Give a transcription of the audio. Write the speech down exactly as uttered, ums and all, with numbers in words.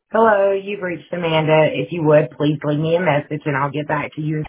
Hello, you've reached Amanda. If you would, please leave me a message and I'll get back to you